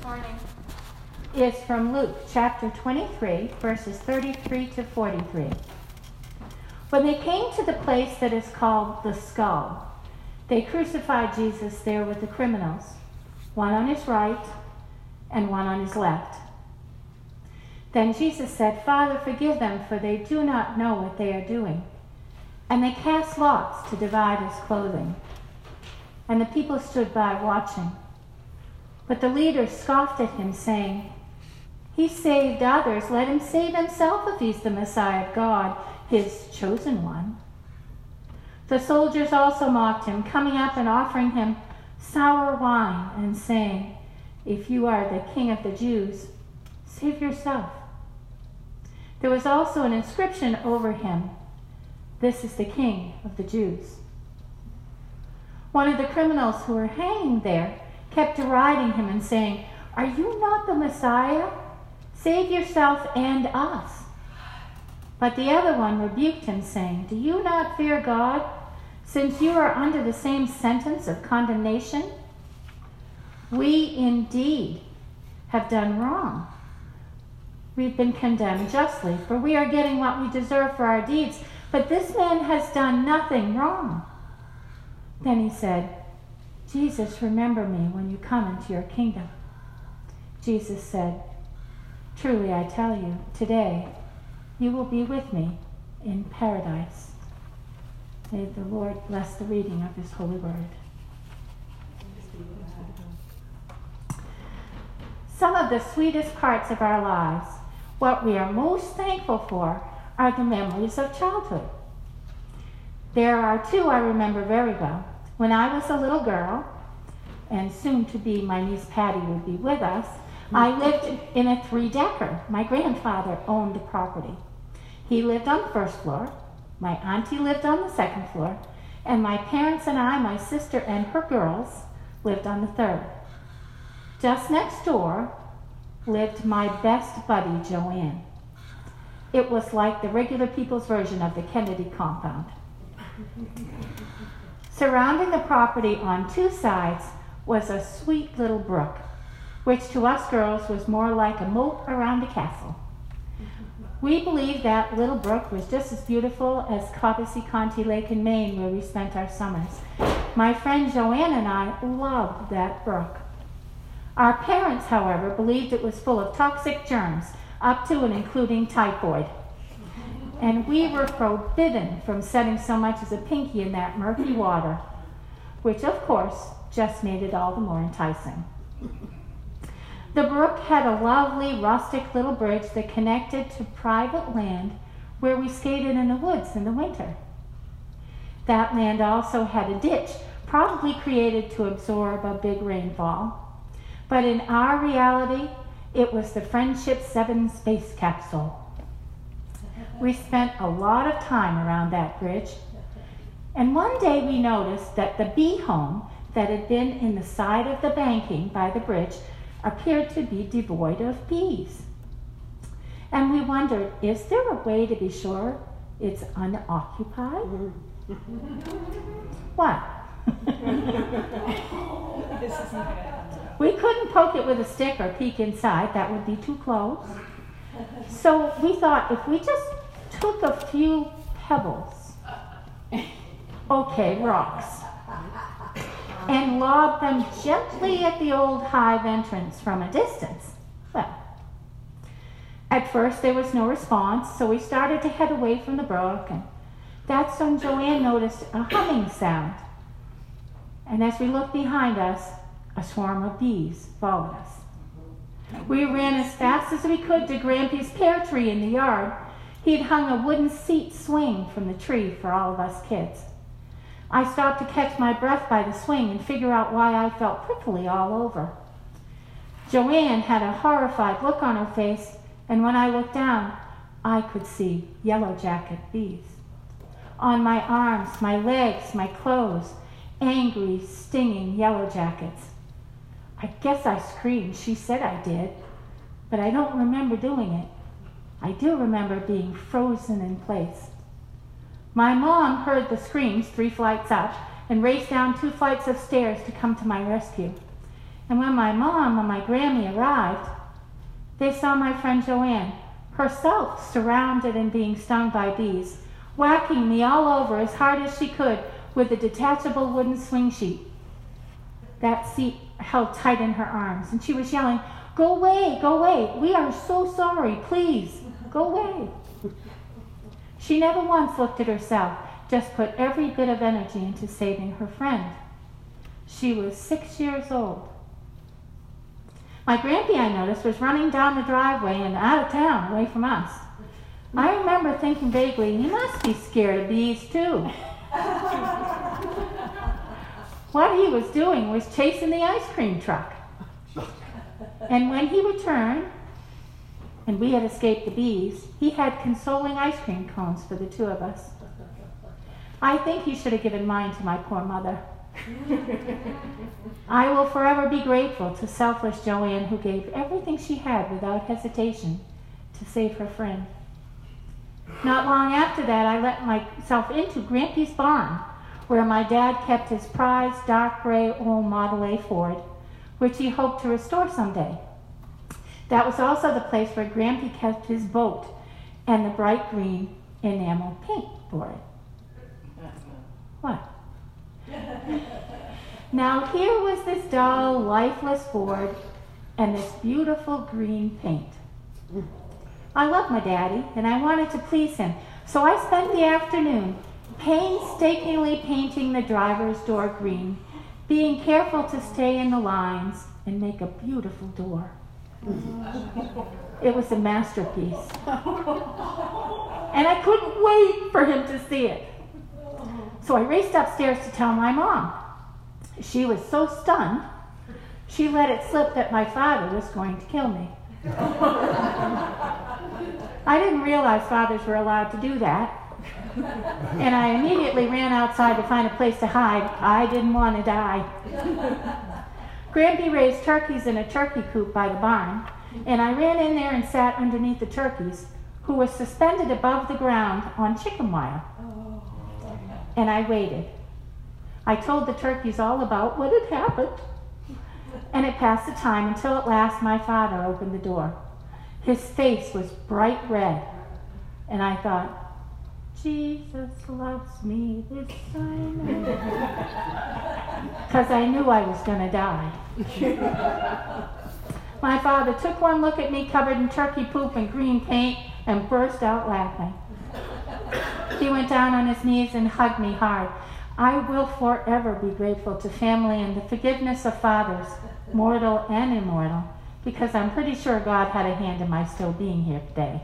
morning is from Luke chapter 23, verses 33 to 43. When they came to the place that is called the Skull, they crucified Jesus there with the criminals, one on his right and one on his left. Then Jesus said, "Father, forgive them, for they do not know what they are doing." And they cast lots to divide his clothing. And the people stood by watching. But the leaders scoffed at him, saying, "He saved others. Let him save himself if he's the Messiah of God, his chosen one." The soldiers also mocked him, coming up and offering him sour wine and saying, "If you are the king of the Jews, save yourself." There was also an inscription over him, "This is the King of the Jews." One of the criminals who were hanging there kept deriding him and saying, "Are you not the Messiah? Save yourself and us." But the other one rebuked him, saying, "Do you not fear God, since you are under the same sentence of condemnation? We indeed have done wrong. We've been condemned justly, for we are getting what we deserve for our deeds. But this man has done nothing wrong." Then he said, "Jesus, remember me when you come into your kingdom." Jesus said, "Truly I tell you, today you will be with me in paradise." May the Lord bless the reading of his holy word. Some of the sweetest parts of our lives, what we are most thankful for, are the memories of childhood. There are two I remember very well. When I was a little girl, and soon to be my niece Patty would be with us, I lived in a 3-decker. My grandfather owned the property. He lived on the first floor, my auntie lived on the second floor, and my parents and I, my sister and her girls, lived on the third. Just next door lived my best buddy, Joanne. It was like the regular people's version of the Kennedy compound. Surrounding the property on two sides was a sweet little brook, which to us girls was more like a moat around a castle. We believed that little brook was just as beautiful as Cobussy County Lake in Maine, where we spent our summers. My friend Joanne and I loved that brook. Our parents, however, believed it was full of toxic germs, up to and including typhoid. And we were forbidden from setting so much as a pinky in that murky water, which of course just made it all the more enticing. The brook had a lovely rustic little bridge that connected to private land where we skated in the woods in the winter. That land also had a ditch, probably created to absorb a big rainfall. But in our reality, it was the Friendship 7 space capsule. We spent a lot of time around that bridge, and one day we noticed that the bee home that had been in the side of the banking by the bridge appeared to be devoid of bees. And we wondered, is there a way to be sure it's unoccupied? What? We couldn't poke it with a stick or peek inside. That would be too close. So we thought, if we just took a few pebbles, okay, rocks, and lobbed them gently at the old hive entrance from a distance, well, at first there was no response, so we started to head away from the brook, and that's when Joanne noticed a humming sound. And as we looked behind us, a swarm of bees followed us. We ran as fast as we could to Grampy's pear tree in the yard. He'd hung a wooden seat swing from the tree for all of us kids. I stopped to catch my breath by the swing and figure out why I felt prickly all over. Joanne had a horrified look on her face, and when I looked down, I could see yellow jacket bees. On my arms, my legs, my clothes, angry, stinging yellow jackets. I guess I screamed. She said I did, but I don't remember doing it. I do remember being frozen in place. My mom heard the screams 3 flights up and raced down 2 flights of stairs to come to my rescue. And when my mom and my Grammy arrived, they saw my friend Joanne, herself surrounded and being stung by bees, whacking me all over as hard as she could with a detachable wooden swing sheet. That seat held tight in her arms, and she was yelling, "Go away, go away. We are so sorry. Please, go away." She never once looked at herself, just put every bit of energy into saving her friend. She was 6 years old. My Grampy, I noticed, was running down the driveway and out of town, away from us. I remember thinking vaguely, he must be scared of bees too. What he was doing was chasing the ice cream truck. And when he returned, and we had escaped the bees, he had consoling ice cream cones for the two of us. I think he should have given mine to my poor mother. I will forever be grateful to selfless Joanne, who gave everything she had without hesitation to save her friend. Not long after that, I let myself into Grampy's barn, where my dad kept his prized dark gray old Model A Ford, which he hoped to restore someday. That was also the place where Grampy kept his boat and the bright green enamel paint for it. What? Now here was this dull, lifeless Ford and this beautiful green paint. I loved my daddy, and I wanted to please him, so I spent the afternoon painstakingly painting the driver's door green, being careful to stay in the lines and make a beautiful door. It was a masterpiece. And I couldn't wait for him to see it. So I raced upstairs to tell my mom. She was so stunned, she let it slip that my father was going to kill me. I didn't realize fathers were allowed to do that, and I immediately ran outside to find a place to hide. I didn't want to die. Grampy raised turkeys in a turkey coop by the barn, and I ran in there and sat underneath the turkeys, who were suspended above the ground on chicken wire. And I waited. I told the turkeys all about what had happened, and it passed the time until at last my father opened the door. His face was bright red, and I thought, Jesus loves me this time. Because I knew I was going to die. My father took one look at me covered in turkey poop and green paint and burst out laughing. He went down on his knees and hugged me hard. I will forever be grateful to family and the forgiveness of fathers, mortal and immortal, because I'm pretty sure God had a hand in my still being here today.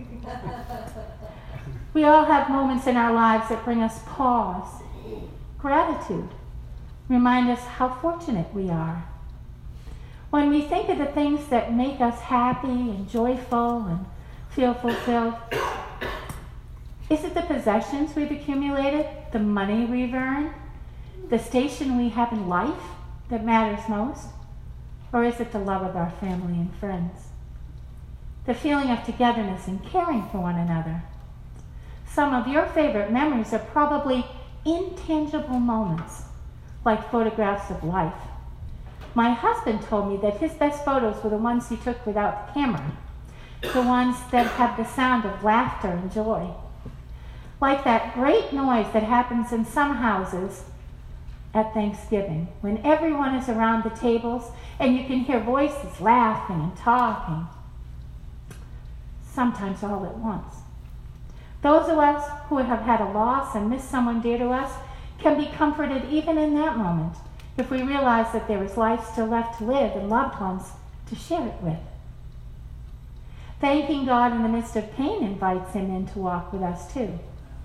We all have moments in our lives that bring us pause, gratitude, remind us how fortunate we are. When we think of the things that make us happy and joyful and feel fulfilled, is it the possessions we've accumulated, the money we've earned, the station we have in life that matters most? Or is it the love of our family and friends? The feeling of togetherness and caring for one another? Some of your favorite memories are probably intangible moments, like photographs of life. My husband told me that his best photos were the ones he took without the camera, the ones that have the sound of laughter and joy. Like that great noise that happens in some houses at Thanksgiving, when everyone is around the tables and you can hear voices laughing and talking, sometimes all at once. Those of us who have had a loss and missed someone dear to us can be comforted even in that moment if we realize that there is life still left to live and loved ones to share it with. Thanking God in the midst of pain invites him in to walk with us too.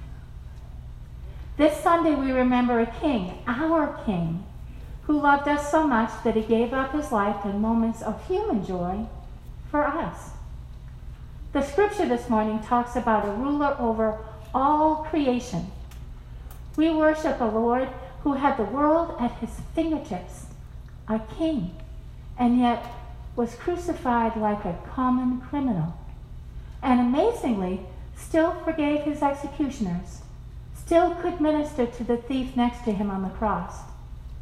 This Sunday we remember a king, our king, who loved us so much that he gave up his life in moments of human joy for us. The scripture this morning talks about a ruler over all creation. We worship a Lord who had the world at his fingertips, a king, and yet was crucified like a common criminal, and amazingly still forgave his executioners, still could minister to the thief next to him on the cross.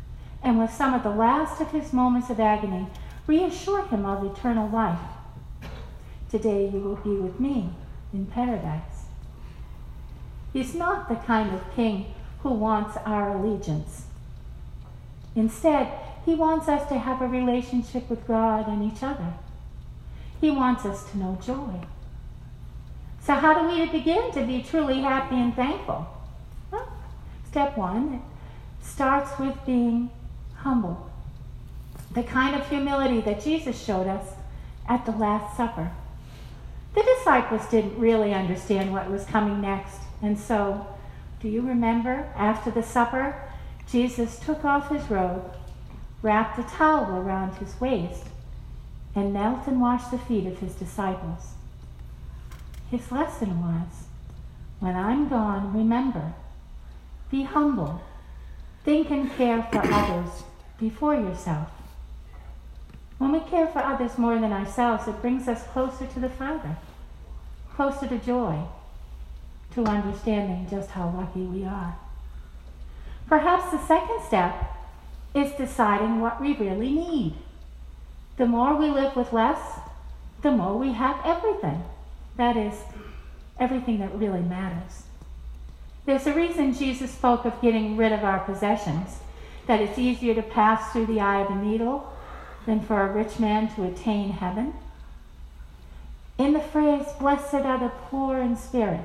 and with some of the last of his moments of agony, reassured him of eternal life. Today you will be with me in paradise. He's not the kind of king who wants our allegiance. Instead, he wants us to have a relationship with God and each other. He wants us to know joy. So how do we begin to be truly happy and thankful? Well, step one, it starts with being humble. The kind of humility that Jesus showed us at the Last Supper. The disciples didn't really understand what was coming next. And so, do you remember, after the supper, Jesus took off his robe, wrapped a towel around his waist, and knelt and washed the feet of his disciples. His lesson was, when I'm gone, remember, be humble, think and care for others before yourself. When we care for others more than ourselves, it brings us closer to the Father, closer to joy, to understanding just how lucky we are. Perhaps the second step is deciding what we really need. The more we live with less, the more we have everything. That is, everything that really matters. There's a reason Jesus spoke of getting rid of our possessions, that it's easier to pass through the eye of a needle than for a rich man to attain heaven. In the phrase, blessed are the poor in spirit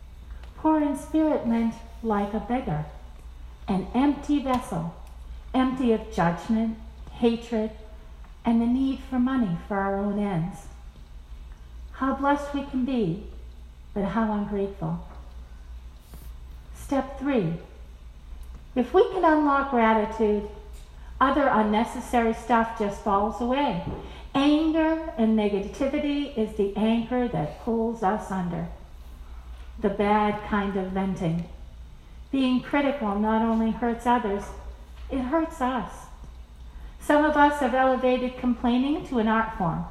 meant like a beggar, an empty vessel, empty of judgment, hatred, and the need for money for our own ends. How blessed we can be, but how ungrateful. Step 3. If we can unlock gratitude, other unnecessary stuff just falls away. Anger and negativity is the anchor that pulls us under. The bad kind of venting. Being critical not only hurts others, it hurts us. Some of us have elevated complaining to an art form.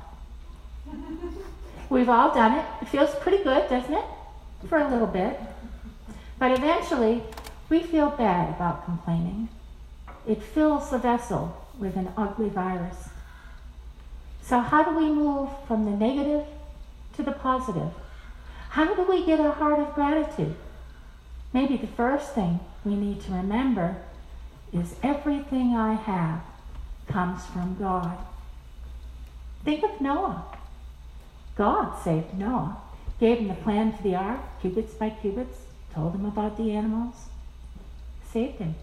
We've all done it. It feels pretty good, doesn't it? For a little bit. But eventually, we feel bad about complaining. It fills the vessel with an ugly virus. So how do we move from the negative to the positive? How do we get a heart of gratitude? Maybe the first thing we need to remember is everything I have comes from God. Think of Noah. God saved Noah, gave him the plan for the ark, cubits by cubits, told him about the animals, saved him.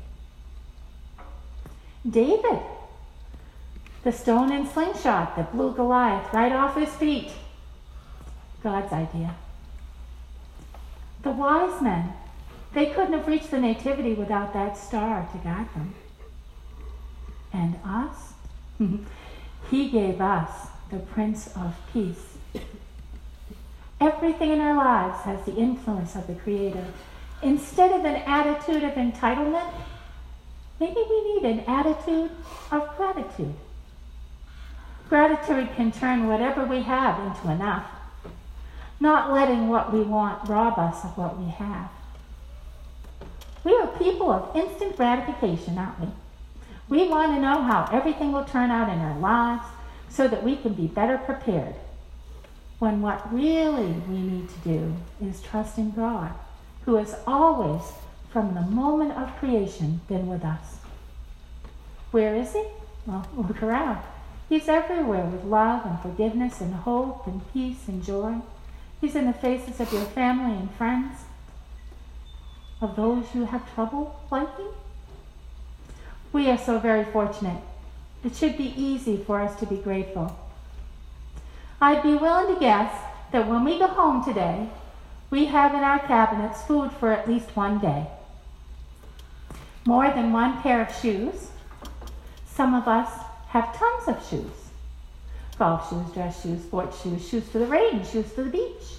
David, the stone and slingshot that blew Goliath right off his feet, God's idea. The wise men, they couldn't have reached the nativity without that star to guide them. And us? He gave us the Prince of Peace. Everything in our lives has the influence of the Creator. Instead of an attitude of entitlement, maybe we need an attitude of gratitude. Gratitude can turn whatever we have into enough, not letting what we want rob us of what we have. We are people of instant gratification, aren't we? We want to know how everything will turn out in our lives so that we can be better prepared, when what really we need to do is trust in God, who has always, from the moment of creation, been with us. Where is he? Well, look around. He's everywhere with love and forgiveness and hope and peace and joy. He's in the faces of your family and friends, of those who have trouble liking. We are so very fortunate. It should be easy for us to be grateful. I'd be willing to guess that when we go home today, we have in our cabinets food for at least one day. More than one pair of shoes. Some of us have tons of shoes. Golf shoes, dress shoes, sports shoes, shoes for the rain, shoes for the beach.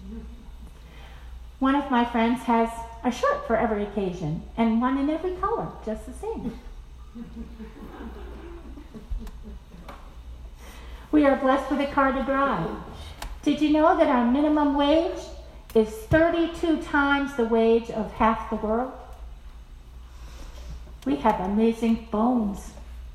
One of my friends has a shirt for every occasion, and one in every color, just the same. We are blessed with a car to drive. Did you know that our minimum wage is 32 times the wage of half the world? We have amazing phones.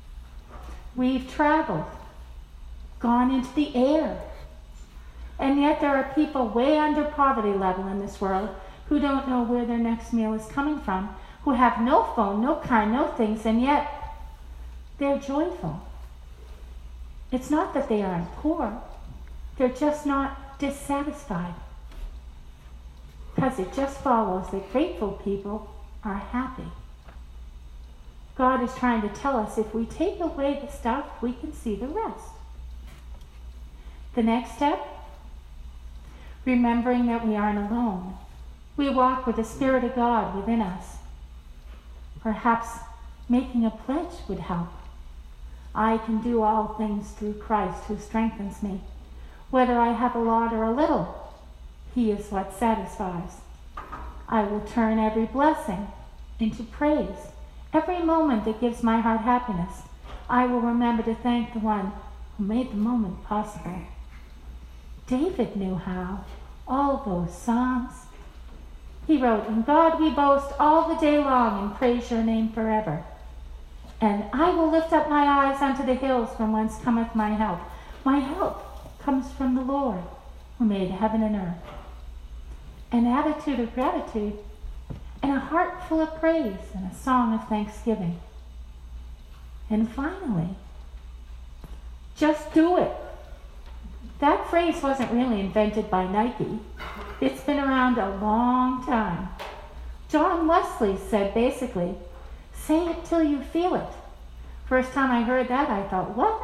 We've traveled, gone into the air. And yet there are people way under poverty level in this world who don't know where their next meal is coming from, who have no phone, no car, no things, and yet they're joyful. It's not that they aren't poor. They're just not dissatisfied. Because it just follows that grateful people are happy. God is trying to tell us if we take away the stuff, we can see the rest. The next step, remembering that we aren't alone. We walk with the Spirit of God within us. Perhaps making a pledge would help. I can do all things through Christ who strengthens me. Whether I have a lot or a little, He is what satisfies. I will turn every blessing into praise. Every moment that gives my heart happiness, I will remember to thank the one who made the moment possible. David knew how. All those Psalms. He wrote, "In God we boast all the day long and praise your name forever. And I will lift up my eyes unto the hills from whence cometh my help. My help comes from the Lord who made heaven and earth." An attitude of gratitude and a heart full of praise and a song of thanksgiving. And finally, just do it. That phrase wasn't really invented by Nike. It's been around a long time. John Wesley said basically, say it till you feel it. First time I heard that, I thought, what?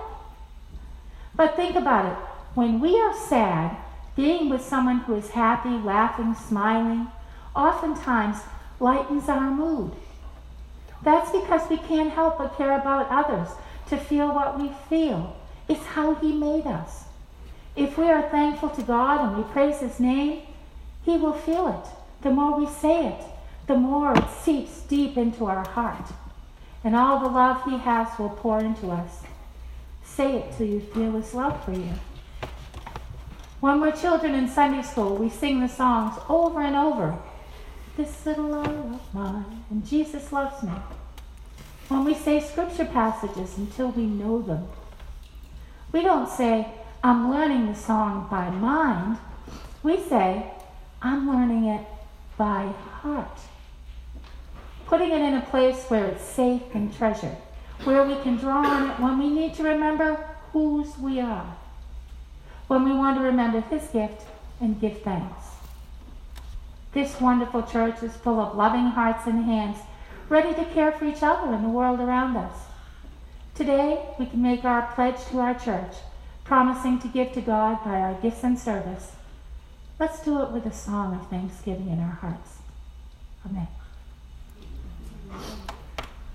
But think about it. When we are sad, being with someone who is happy, laughing, smiling, oftentimes lightens our mood. That's because we can't help but care about others, to feel what we feel. It's how He made us. If we are thankful to God and we praise His name, He will feel it. The more we say it, the more it seeps deep into our heart. And all the love He has will pour into us. Say it till you feel His love for you. When we're children in Sunday school, we sing the songs over and over. This little love of mine, and Jesus loves me. When we say scripture passages until we know them. We don't say, I'm learning the song by mind. We say, I'm learning it by heart. Putting it in a place where it's safe and treasured, where we can draw on it when we need to remember whose we are, when we want to remember His gift and give thanks. This wonderful church is full of loving hearts and hands, ready to care for each other and the world around us. Today, we can make our pledge to our church, promising to give to God by our gifts and service. Let's do it with a song of thanksgiving in our hearts. Amen.